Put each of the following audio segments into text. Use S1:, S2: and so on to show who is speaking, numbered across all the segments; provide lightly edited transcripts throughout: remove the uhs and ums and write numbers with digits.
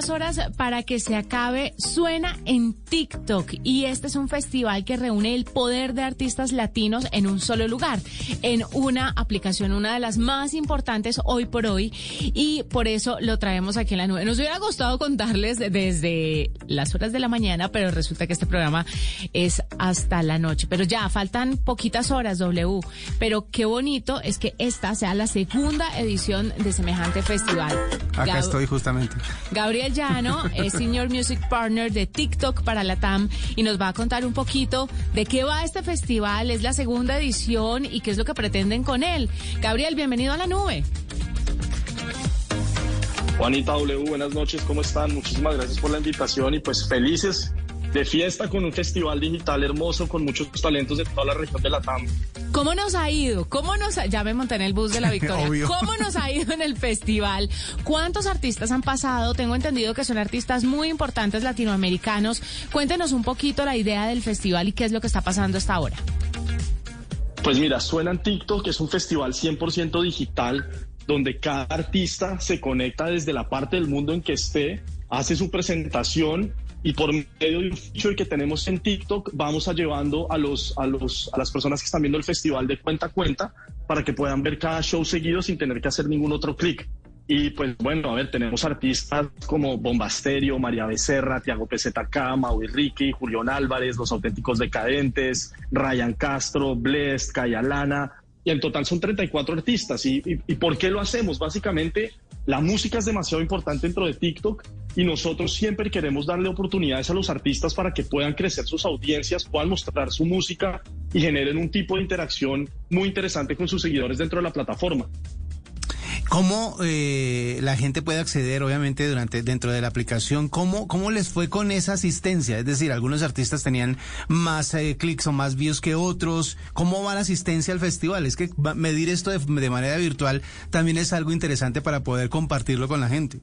S1: unas horas para que se acabe Suena en TikTok, y este es un festival que reúne el poder de artistas latinos en un solo lugar, en una aplicación, una de las más importantes hoy por hoy, y por eso lo traemos aquí en la nube. Nos hubiera gustado contarles desde las horas de la mañana, pero resulta que este programa es hasta la noche, pero ya faltan poquitas horas, W, pero qué bonito es que esta sea la segunda edición de semejante festival.
S2: Acá estoy justamente.
S1: Gabriel Llano es Senior Music Partner de TikTok para Latam y nos va a contar un poquito de qué va este festival, es la segunda edición y qué es lo que pretenden con él. Gabriel, bienvenido a la nube.
S3: Juanita W, buenas noches, ¿cómo están? Muchísimas gracias por la invitación y pues felices de fiesta con un festival digital hermoso con muchos talentos de toda la región de Latam.
S1: ¿Cómo nos ha ido? Ya me monté en el bus de la Victoria.
S2: Obvio.
S1: ¿Cómo nos ha ido en el festival? ¿Cuántos artistas han pasado? Tengo entendido que son artistas muy importantes latinoamericanos. Cuéntenos un poquito la idea del festival y qué es lo que está pasando hasta ahora.
S3: Pues mira, Suena en TikTok es un festival 100% digital donde cada artista se conecta desde la parte del mundo en que esté, hace su presentación y por medio de un feature que tenemos en TikTok vamos a llevando a las personas que están viendo el festival de cuenta a cuenta para que puedan ver cada show seguido sin tener que hacer ningún otro clic. Y pues bueno, a ver, tenemos artistas como Bomba Estéreo, María Becerra, Tiago PZK, Maui Ricky, Julián Álvarez, Los Auténticos Decadentes, Ryan Castro, Blessed, Kaya Lana, y en total son 34 artistas. ¿Y por qué lo hacemos? Básicamente, la música es demasiado importante dentro de TikTok y nosotros siempre queremos darle oportunidades a los artistas para que puedan crecer sus audiencias, puedan mostrar su música y generen un tipo de interacción muy interesante con sus seguidores dentro de la plataforma.
S2: ¿Cómo la gente puede acceder, obviamente, dentro de la aplicación? ¿Cómo les fue con esa asistencia? Es decir, algunos artistas tenían más clics o más views que otros. ¿Cómo va la asistencia al festival? Es que medir esto de manera virtual también es algo interesante para poder compartirlo con la gente.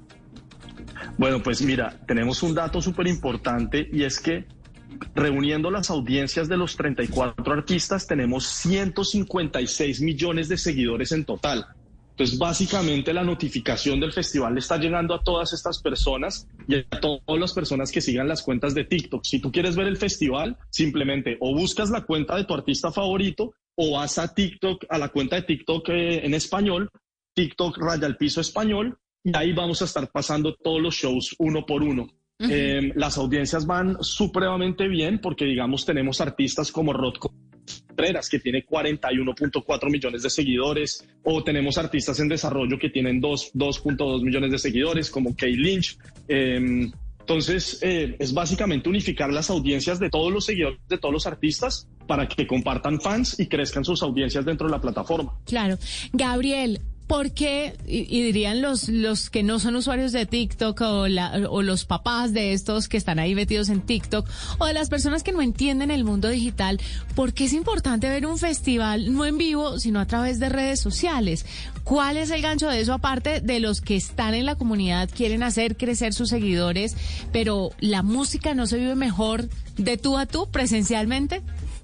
S3: Bueno, pues mira, tenemos un dato súper importante y es que reuniendo las audiencias de los 34 artistas tenemos 156 millones de seguidores en total. Entonces, básicamente la notificación del festival le está llegando a todas estas personas y a todas las personas que sigan las cuentas de TikTok. Si tú quieres ver el festival, simplemente o buscas la cuenta de tu artista favorito o vas a TikTok, a la cuenta de TikTok en español, TikTok _piso español, y ahí vamos a estar pasando todos los shows uno por uno. Uh-huh. Las audiencias van supremamente bien porque, digamos, tenemos artistas como Rod Contreras, que tiene 41.4 millones de seguidores, o tenemos artistas en desarrollo que tienen 2.2 millones de seguidores, como Kay Lynch. Entonces, es básicamente unificar las audiencias de todos los seguidores de todos los artistas para que compartan fans y crezcan sus audiencias dentro de la plataforma.
S1: Claro. Gabriel, ¿por qué? Y dirían los que no son usuarios de TikTok o los papás de estos que están ahí metidos en TikTok o de las personas que no entienden el mundo digital, ¿por qué es importante ver un festival no en vivo, sino a través de redes sociales? ¿Cuál es el gancho de eso, aparte de los que están en la comunidad, quieren hacer crecer sus seguidores, pero la música no se vive mejor de tú a tú presencialmente?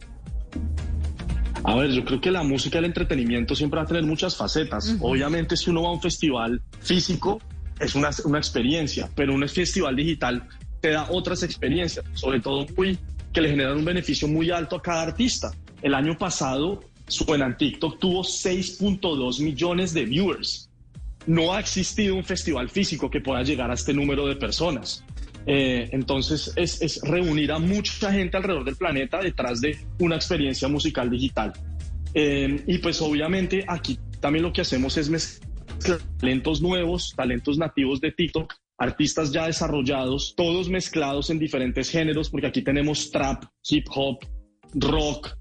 S3: A ver, yo creo que la música y el entretenimiento siempre va a tener muchas facetas. Uh-huh. Obviamente, si uno va a un festival físico, es una experiencia, pero un festival digital te da otras experiencias, sobre todo que le generan un beneficio muy alto a cada artista. El año pasado, Suena en TikTok tuvo 6.2 millones de viewers. No ha existido un festival físico que pueda llegar a este número de personas. Entonces es reunir a mucha gente alrededor del planeta detrás de una experiencia musical digital. Y pues obviamente aquí también lo que hacemos es mezclar talentos nuevos, talentos nativos de TikTok, artistas ya desarrollados, todos mezclados en diferentes géneros, porque aquí tenemos trap, hip hop, rock,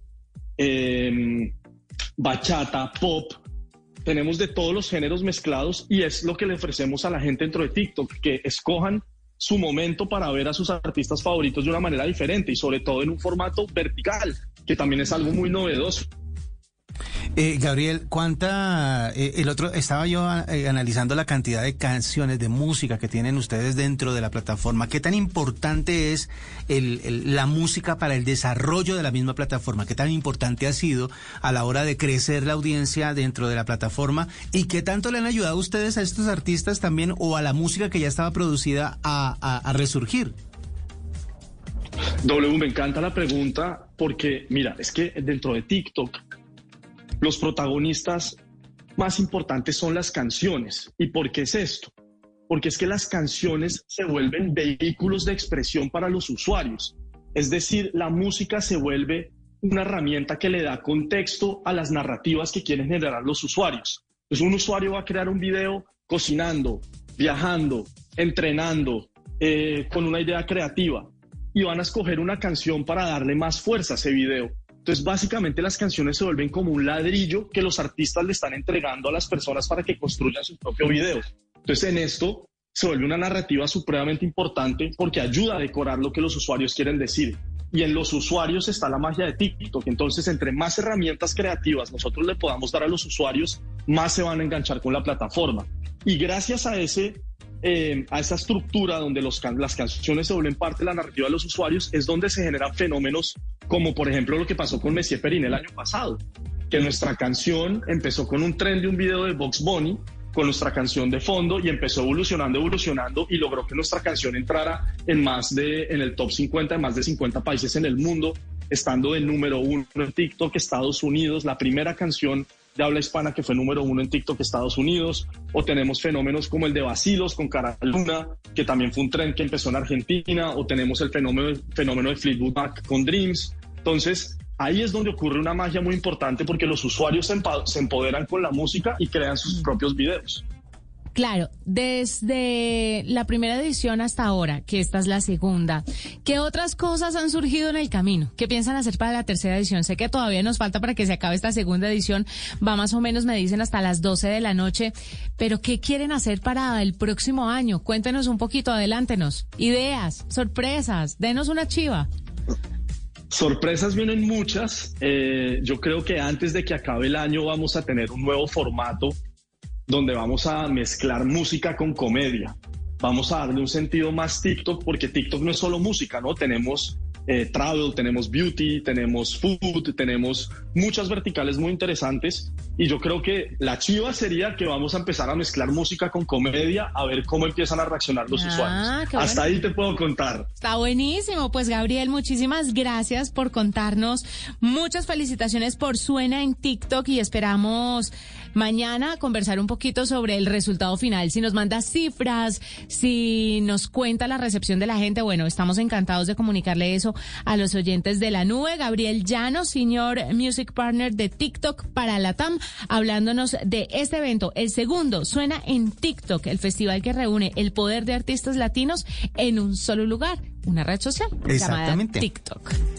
S3: bachata, pop. Tenemos de todos los géneros mezclados y es lo que le ofrecemos a la gente dentro de TikTok, que escojan su momento para ver a sus artistas favoritos de una manera diferente y sobre todo en un formato vertical, que también es algo muy novedoso.
S2: Gabriel, el otro, estaba yo analizando la cantidad de canciones, de música que tienen ustedes dentro de la plataforma. ¿Qué tan importante es la música para el desarrollo de la misma plataforma? ¿Qué tan importante ha sido a la hora de crecer la audiencia dentro de la plataforma? ¿Y qué tanto le han ayudado ustedes a estos artistas también o a la música que ya estaba producida a resurgir?
S3: Me encanta la pregunta porque, mira, es que dentro de TikTok los protagonistas más importantes son las canciones. ¿Y por qué es esto? Porque es que las canciones se vuelven vehículos de expresión para los usuarios. Es decir, la música se vuelve una herramienta que le da contexto a las narrativas que quieren generar los usuarios. Entonces, un usuario va a crear un video cocinando, viajando, entrenando, con una idea creativa, y van a escoger una canción para darle más fuerza a ese video. Entonces, básicamente las canciones se vuelven como un ladrillo que los artistas le están entregando a las personas para que construyan su propio video. Entonces, en esto se vuelve una narrativa supremamente importante porque ayuda a decorar lo que los usuarios quieren decir. Y en los usuarios está la magia de TikTok. Entonces, entre más herramientas creativas nosotros le podamos dar a los usuarios, más se van a enganchar con la plataforma. Y gracias a esa estructura donde las canciones se vuelven parte de la narrativa de los usuarios, es donde se generan fenómenos como, por ejemplo, lo que pasó con Messier Periné el año pasado, que nuestra canción empezó con un tren de un video de Bugs Bunny, con nuestra canción de fondo, y empezó evolucionando y logró que nuestra canción entrara en el top 50 de más de 50 países en el mundo, estando de número 1 en TikTok, Estados Unidos, la primera canción de habla hispana que fue número 1 en TikTok, Estados Unidos. O tenemos fenómenos como el de Bacilos con Cara Luna, que también fue un tren que empezó en Argentina, o tenemos el fenómeno de Fleetwood Mac con Dreams. Entonces, ahí es donde ocurre una magia muy importante porque los usuarios se empoderan con la música y crean sus propios videos.
S1: Claro, desde la primera edición hasta ahora, que esta es la segunda, ¿qué otras cosas han surgido en el camino? ¿Qué piensan hacer para la tercera edición? Sé que todavía nos falta para que se acabe esta segunda edición, va más o menos, me dicen, hasta las 12 de la noche, pero ¿qué quieren hacer para el próximo año? Cuéntenos un poquito, adelántenos. Ideas, sorpresas, denos una chiva.
S3: Sorpresas vienen muchas. Yo creo que antes de que acabe el año vamos a tener un nuevo formato donde vamos a mezclar música con comedia. Vamos a darle un sentido más TikTok, porque TikTok no es solo música, ¿no? Tenemos travel, tenemos beauty, tenemos food, tenemos muchas verticales muy interesantes. Y yo creo que la chiva sería que vamos a empezar a mezclar música con comedia, a ver cómo empiezan a reaccionar los usuarios. Hasta ahí te puedo contar.
S1: Está buenísimo. Pues, Gabriel, muchísimas gracias por contarnos. Muchas felicitaciones por Suena en TikTok y esperamos mañana conversar un poquito sobre el resultado final. Si nos manda cifras, si nos cuenta la recepción de la gente, bueno, estamos encantados de comunicarle eso a los oyentes de la nube. Gabriel Llano, Senior Music Partner de TikTok para LATAM, hablándonos de este evento, el segundo, Suena en TikTok, el festival que reúne el poder de artistas latinos en un solo lugar, una red social llamada TikTok.